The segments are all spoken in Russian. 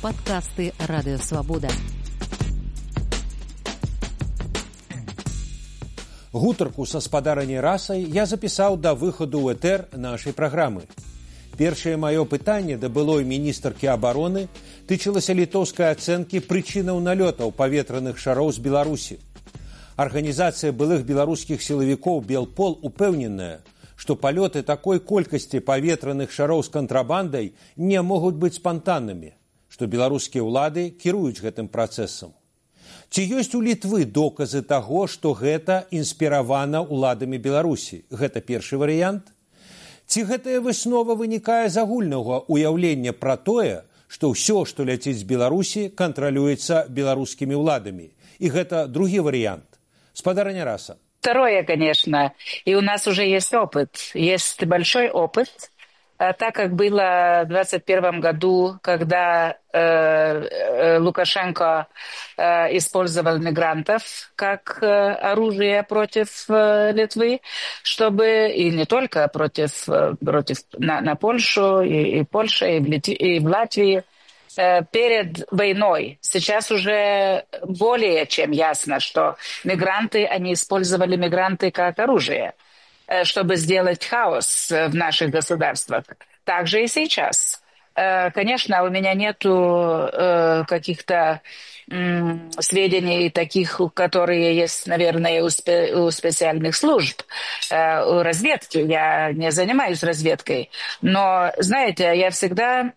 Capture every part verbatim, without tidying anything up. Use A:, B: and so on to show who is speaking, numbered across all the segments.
A: Падкасты Радыёвабода.
B: Гутарку са спадарняй расай я запісаў да выхаду ў этэр нашай праграмы. Першае маё пытанне да былой міністркі абароны тычылася літоўскай ацэнкі прычынаў налётаў паветраных шароў з Беларусі. Арганізацыя былых беларускіх сілавікоў «Белпол» упэўненая, што палёты такой колькасці паветраных шароў з кантрабандай не могуць быць спантаннымі, што беларускія ўлады кіруюць гэтым працэсам. Ці ёсць у Літвы доказы таго, што гэта інспіравана ўладамі Беларусі? Гэта першы варыянт. Ці гэтая выснова вынікае з агульнага ўяўлення пра тое, што ўсё, што ляціць з Беларусі, кантралюецца беларускімі ўладамі? І гэта другі варыянт. Спадарня раса.
C: Второе, конечно. И у нас уже есть опыт. Есть большой опыт. Так как было в двадцать первом году, когда э, Лукашенко э, использовал мигрантов как э, оружие против э, Литвы, чтобы и не только против, против на, на Польшу, и, и Польша, и в, Литве, и в Латвии, э, перед войной. Сейчас уже более чем ясно, что мигранты, они использовали мигранты как оружие, чтобы сделать хаос в наших государствах. Так же и сейчас. Конечно, у меня нету каких-то сведений таких, которые есть, наверное, у специальных служб, у разведки. Я не занимаюсь разведкой. Но, знаете, я всегда...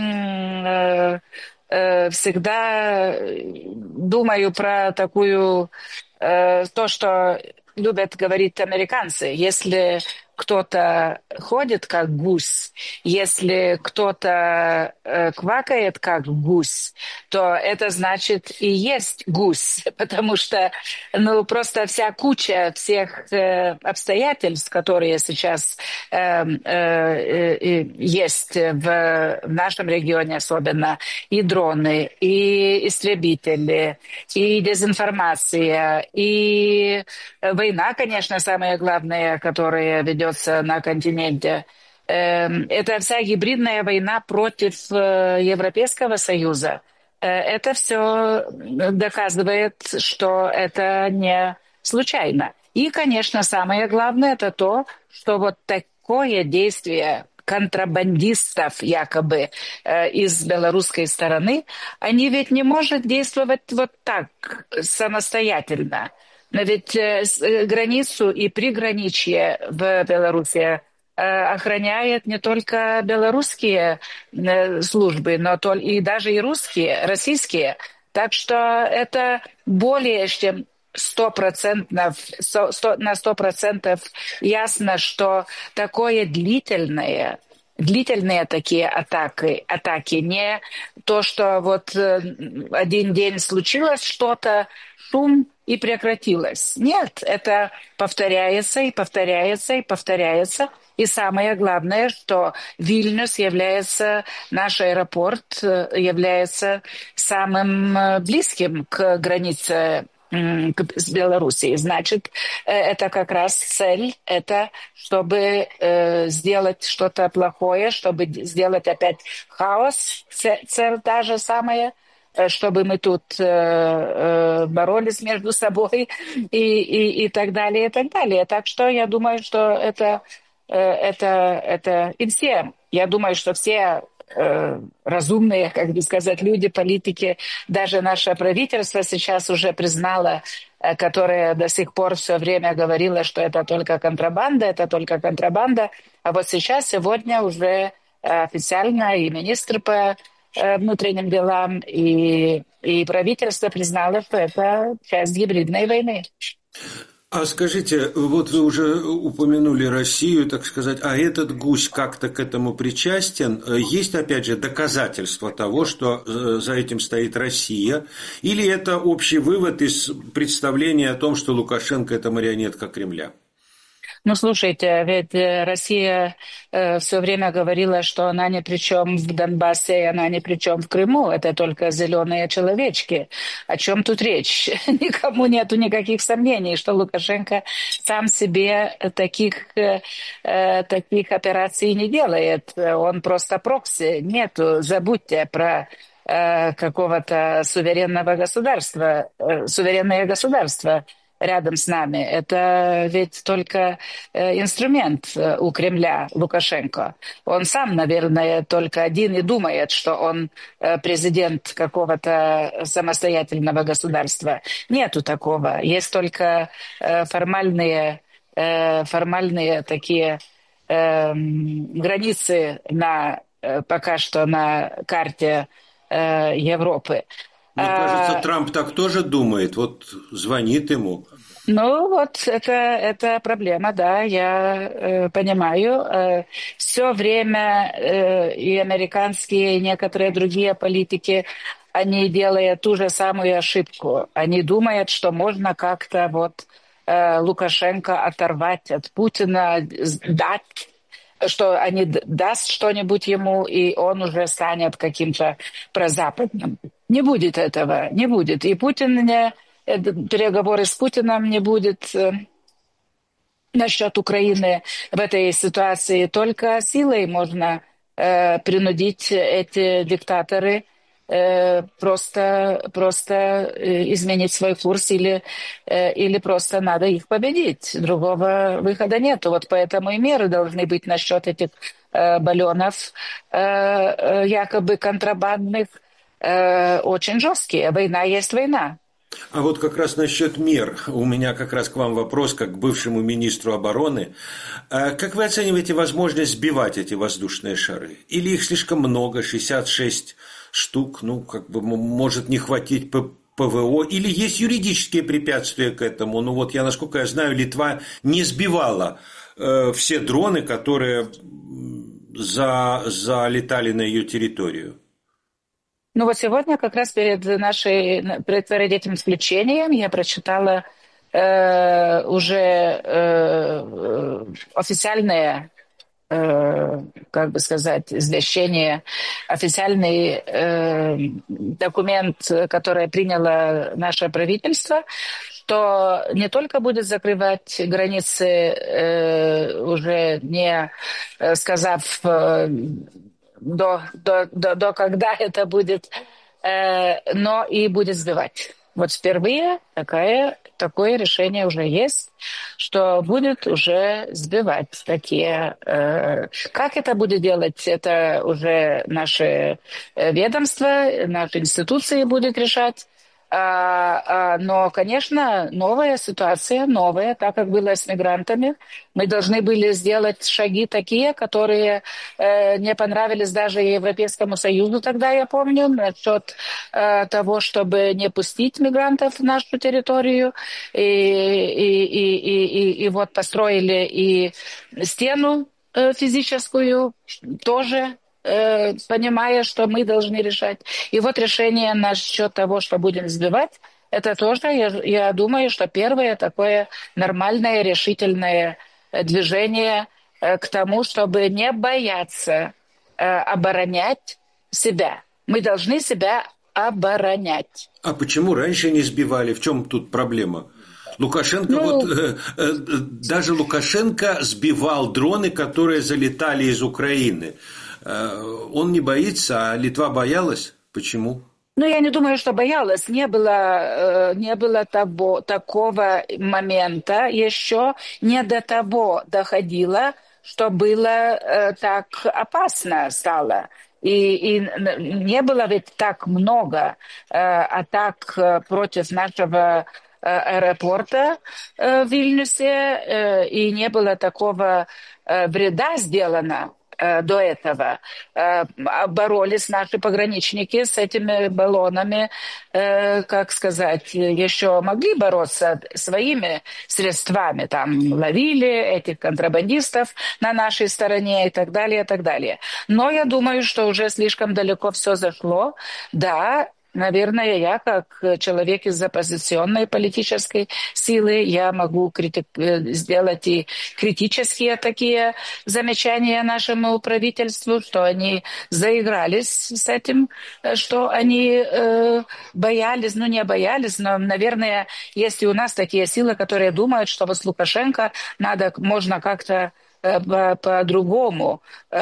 C: всегда думаю про такую... то, что любят говорить американцы. Если кто-то ходит как гусь, если кто-то э, квакает как гусь, то это значит и есть гусь, потому что ну, просто вся куча всех э, обстоятельств, которые сейчас э, э, э, есть в, в нашем регионе особенно, и дроны, и истребители, и дезинформация, и война, конечно, самое главное, которая ведет на континенте. Это вся гибридная война против Европейского Союза. Это все доказывает, что это не случайно. И, конечно, самое главное, это то, что вот такое действие контрабандистов якобы э, из белорусской стороны, они ведь не могут действовать вот так самостоятельно. Но ведь э, границу и приграничье в Беларуси э, охраняют не только белорусские э, службы, но то, и даже и русские, российские. Так что это более чем сто процентов, сто, сто, на сто процентов ясно, что такое длительное, длительные такие атаки, атаки, не то, что вот один день случилось что-то, шум и прекратилось. Нет, это повторяется и повторяется и повторяется. И самое главное, что Вильнюс является, наш аэропорт является самым близким к границе с Белоруссией. Значит, это как раз цель, это чтобы э, сделать что-то плохое, чтобы сделать опять хаос. Цель та же самая, чтобы мы тут э, э, боролись между собой и, и, и так далее, и так далее. Так что я думаю, что это, э, это, это и все. Я думаю, что все э, разумные, как бы сказать, люди, политики, даже наше правительство сейчас уже признало, э, которое до сих пор все время говорило, что это только контрабанда, это только контрабанда. А вот сейчас, сегодня уже официально и министр по внутренним делам, и, и правительство признало, что это часть гибридной войны.
D: А скажите, вот вы уже упомянули Россию, так сказать, а этот гусь как-то к этому причастен? Есть, опять же, доказательства того, что за этим стоит Россия? Или это общий вывод из представления о том, что Лукашенко – это марионетка Кремля?
C: Ну, слушайте, ведь Россия э, все время говорила, что она ни при чем в Донбассе, и она ни при чем в Крыму. Это только зеленые человечки. О чем тут речь? Никому нету никаких сомнений, что Лукашенко сам себе таких, э, таких операций не делает. Он просто прокси. Нету. Забудьте про э, какого-то суверенного государства, э, суверенное государство рядом с нами. Это ведь только э, инструмент э, у Кремля, Лукашенко. Он сам, наверное, только один и думает, что он э, президент какого-то самостоятельного государства. Нету такого. Есть только э, формальные, э, формальные такие э, границы на, э, пока что на карте э, Европы.
D: Мне кажется, Трамп так тоже думает. Вот звонит ему.
C: Ну вот это, это проблема, да, я э, понимаю. Э, все время э, и американские, и некоторые другие политики, они делают ту же самую ошибку. Они думают, что можно как-то вот э, Лукашенко оторвать от Путина, дать, что они даст что-нибудь ему, и он уже станет каким-то прозападным. Не будет этого, не будет. И Путин не... переговоры с Путиным не будет э, насчет Украины в этой ситуации. Только силой можно э, принудить эти диктаторы э, просто, просто э, изменить свой курс или, э, или просто надо их победить. Другого выхода нет. Вот поэтому и меры должны быть насчет этих э, баллонов э, э, якобы контрабандных э, очень жесткие. Война есть война.
D: А вот как раз насчет мер. У меня как раз к вам вопрос, как к бывшему министру обороны. Как вы оцениваете возможность сбивать эти воздушные шары? Или их слишком много, шестьдесят шесть штук, ну, как бы может не хватить ПВО? Или есть юридические препятствия к этому? Ну, вот я, насколько я знаю, Литва не сбивала э, все дроны, которые за, залетали на ее территорию.
C: Ну вот сегодня как раз перед нашей, перед этим включением я прочитала э, уже э, официальное, э, как бы сказать, извещение, официальный э, документ, который приняло наше правительство, что не только будет закрывать границы, э, уже не э, сказав... Э, До, до, до, до когда это будет, э, но и будет сбивать. Вот впервые такое, такое решение уже есть, что будет уже сбивать такие. Э, как это будет делать, это уже наши ведомства, наши институции будут решать. А, а, но, конечно, новая ситуация, новая, так как было с мигрантами. Мы должны были сделать шаги такие, которые э, не понравились даже Европейскому Союзу тогда, я помню, насчет э, того, чтобы не пустить мигрантов в нашу территорию. И, и, и, и, и, и вот построили и стену э, физическую тоже, понимая, что мы должны решать. И вот решение насчет того, что будем сбивать, это тоже, я, я думаю, что первое такое нормальное, решительное движение к тому, чтобы не бояться оборонять себя. Мы должны себя оборонять.
D: А почему раньше не сбивали? В чем тут проблема? Лукашенко, ну, вот э, э, даже Лукашенко сбивал дроны, которые залетали из Украины. Он не боится, а Литва боялась? Почему?
C: Ну, я не думаю, что боялась. Не было, не было того, такого момента еще, не до того доходило, что было так опасно стало. И, и не было ведь так много атак против нашего аэропорта в Вильнюсе, и не было такого вреда сделано до этого. Боролись наши пограничники с этими баллонами, как сказать, еще могли бороться своими средствами. Там ловили этих контрабандистов на нашей стороне и так далее, и так далее. Но я думаю, что уже слишком далеко все зашло. Да, наверное, я, как человек из оппозиционной политической силы, я могу критик... сделать и критические такие замечания нашему правительству, что они заигрались с этим, что они э, боялись, ну не боялись, но, наверное, есть и у нас такие силы, которые думают, что вот с Лукашенко надо, можно как-то по-другому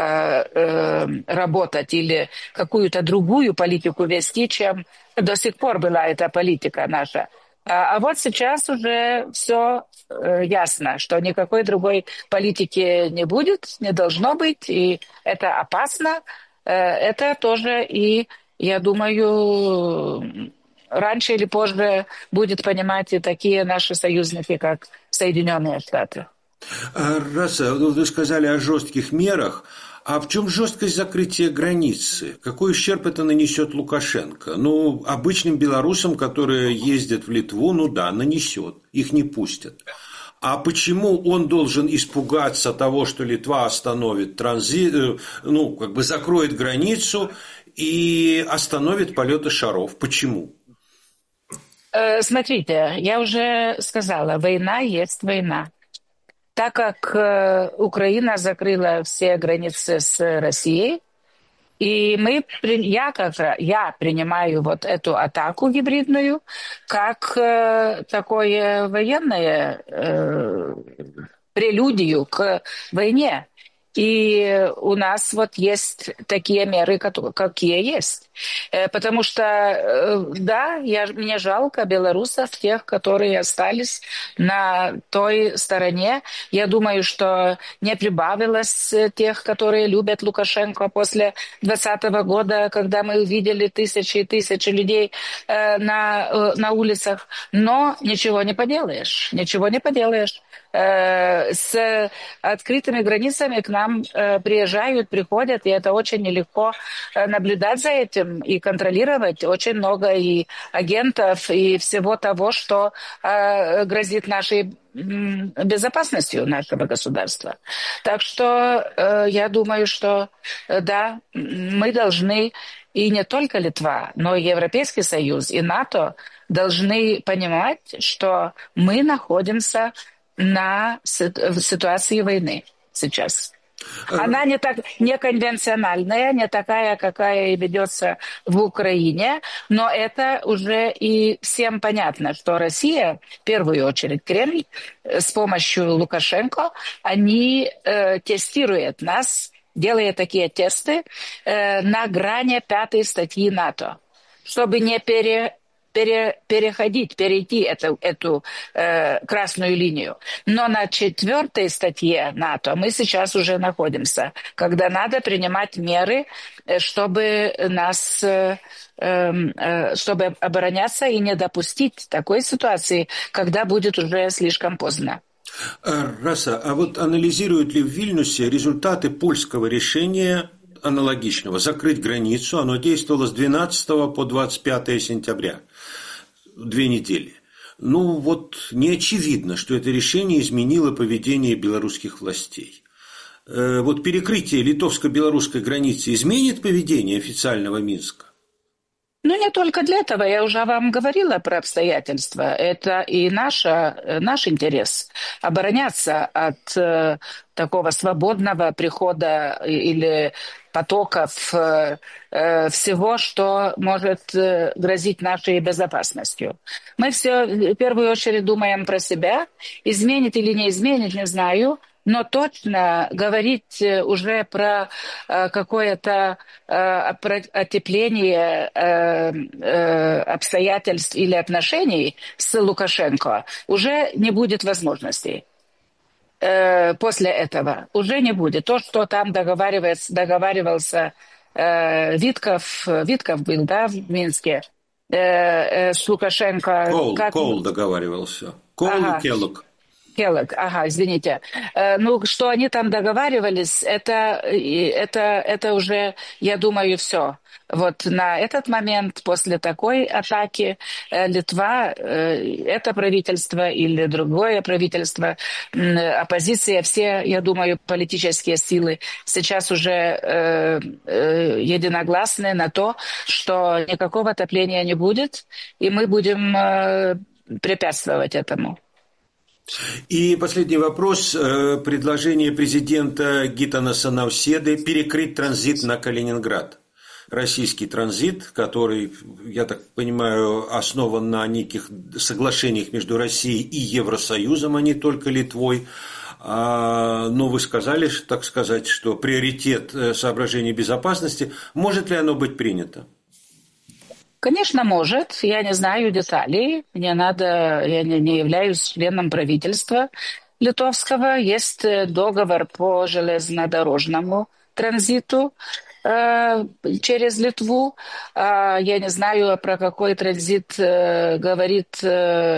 C: работать или какую-то другую политику вести, чем до сих пор была эта политика наша. А вот сейчас уже все ясно, что никакой другой политики не будет, не должно быть, и это опасно. Это тоже и, я думаю, раньше или позже будет понимать и такие наши союзники, как Соединенные Штаты.
D: Раса, вы сказали о жестких мерах. А в чем жесткость закрытия границы? Какой ущерб это нанесет Лукашенко? Ну, обычным белорусам, которые ездят в Литву, ну да, нанесет. Их не пустят. А почему он должен испугаться того, что Литва остановит транзит, ну, как бы закроет границу и остановит полеты шаров? Почему?
C: Смотрите, я уже сказала, война есть война. Так как э, Украина закрыла все границы с Россией, и мы, я, как, я принимаю вот эту атаку гибридную как э, такое военное э, прелюдию к войне. И у нас вот есть такие меры, какие есть. Потому что, да, я, мне жалко белорусов, тех, которые остались на той стороне. Я думаю, что не прибавилось тех, которые любят Лукашенко после двадцатого года, когда мы увидели тысячи и тысячи людей на, на улицах. Но ничего не поделаешь, ничего не поделаешь. С открытыми границами к нам приезжают, приходят, и это очень нелегко наблюдать за этим и контролировать. Очень много и агентов, и всего того, что грозит нашей безопасностью нашего государства. Так что я думаю, что да, мы должны, и не только Литва, но и Европейский Союз, и НАТО должны понимать, что мы находимся на в ситуации войны сейчас. Она не так не конвенциональная, не такая, какая ведется в Украине, но это уже и всем понятно, что Россия, в первую очередь Кремль, с помощью Лукашенко, они э, тестируют нас, делая такие тесты э, на грани пятой статьи НАТО, чтобы не пере Пере, переходить, перейти эту, эту э, красную линию. Но на четвертой статье НАТО мы сейчас уже находимся, когда надо принимать меры, чтобы нас, э, э, чтобы обороняться и не допустить такой ситуации, когда будет уже слишком поздно.
D: Раса, а вот анализируют ли в Вильнюсе результаты польского решения аналогичного закрыть границу? Оно действовало с двенадцатого по двадцать пятое сентября. Две недели. Ну вот не очевидно, что это решение изменило поведение белорусских властей. Э, вот перекрытие литовско-белорусской границы изменит поведение официального Минска?
C: Ну, не только для этого. Я уже вам говорила про обстоятельства. Это и наша, наш интерес обороняться от э, такого свободного прихода или потоков э, э, всего, что может э, грозить нашей безопасностью. Мы все в первую очередь думаем про себя. Изменит или не изменит, не знаю. Но точно говорить уже про э, какое-то э, отепление э, э, обстоятельств или отношений с Лукашенко уже не будет возможностей. Э, после этого уже не будет. То, что там договаривался, договаривался э, Витков, Витков был, да, в Минске, э, э, с Лукашенко.
D: Кол,
C: как...
D: Кол договаривался. Кол
C: ага.
D: и Келлог.
C: Келлог, ага, извините. Э, ну, что они там договаривались, это, это, это уже, я думаю, все. Вот на этот момент, после такой атаки, э, Литва, э, это правительство или другое правительство, э, оппозиция, все, я думаю, политические силы сейчас уже э, э, единогласны на то, что никакого отопления не будет, и мы будем э, препятствовать этому.
D: И последний вопрос. Предложение президента Гитанаса Науседы перекрыть транзит на Калининград. Российский транзит, который, я так понимаю, основан на неких соглашениях между Россией и Евросоюзом, а не только Литвой. но вы сказали, так сказать, что приоритет соображений безопасности. Может ли оно быть принято?
C: Конечно, может. Я не знаю деталей. Мне надо, я не, не являюсь членом правительства литовского. Есть договор по железнодорожному транзиту э, через Литву. Э, я не знаю, про какой транзит э, говорит э,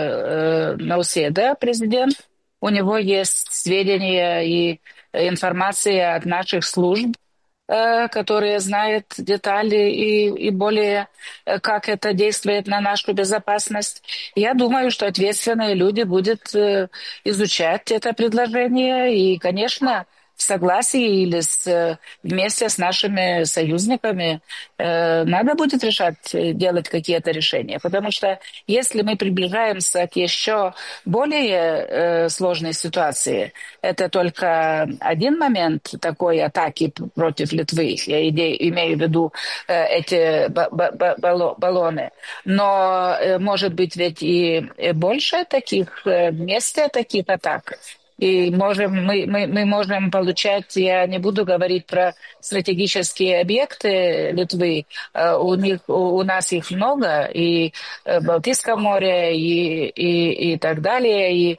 C: э, Науседа, президент. У него есть сведения и информация от наших служб, которые знают детали и, и более, как это действует на нашу безопасность. Я думаю, что ответственные люди будут изучать это предложение и, конечно, в согласии или с, вместе с нашими союзниками э, надо будет решать, делать какие-то решения. Потому что если мы приближаемся к еще более э, сложной ситуации, это только один момент такой атаки против Литвы. Я имею в виду э, эти баллоны. Но э, может быть ведь и больше таких, э, вместе таких атак. И можем, мы, мы, мы можем получать, я не буду говорить про стратегические объекты Литвы, у, них, у нас их много, и в Балтийском море, и, и, и так далее, и,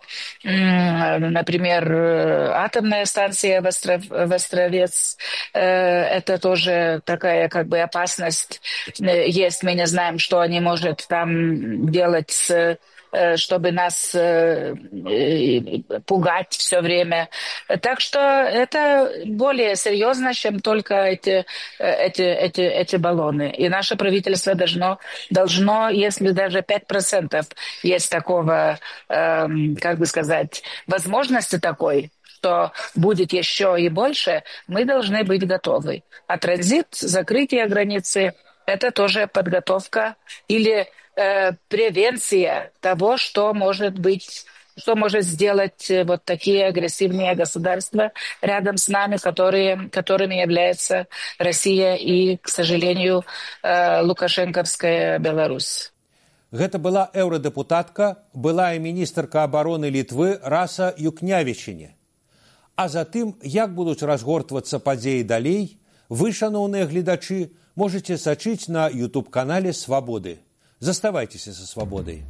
C: например, атомная станция в, Остров, в Островец, это тоже такая как бы опасность есть, мы не знаем, что они могут там делать с чтобы нас э, пугать все время. Так что это более серьезно, чем только эти, эти, эти, эти баллоны. И наше правительство должно, должно если даже пять процентов есть такого, э, как бы сказать, возможности такой, что будет еще и больше, мы должны быть готовы. А транзит, закрытие границы – это тоже подготовка или превенция того, что может быть, что может сделать вот такие агрессивные государства рядом с нами, которые, которыми является Россия и, к сожалению, лукашенковская Беларусь.
B: Гэта была еўрадэпутатка, былая міністрка абароны Літвы Раса Юкнявічыне. А затым, як будуць разгортвацца падзеі далей, вы, шаноўныя гледачы, можете сачыць на ютуб-канале «Свабоды». Заставайтеся со свободой.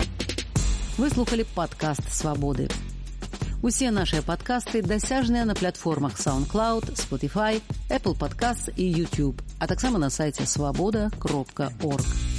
A: Вы слухали подкаст «Свободы». Усе наши подкасты дасяжныя на платформах SoundCloud, Spotify, Apple Podcasts и YouTube, а таксама на сайте свобода кропка орг.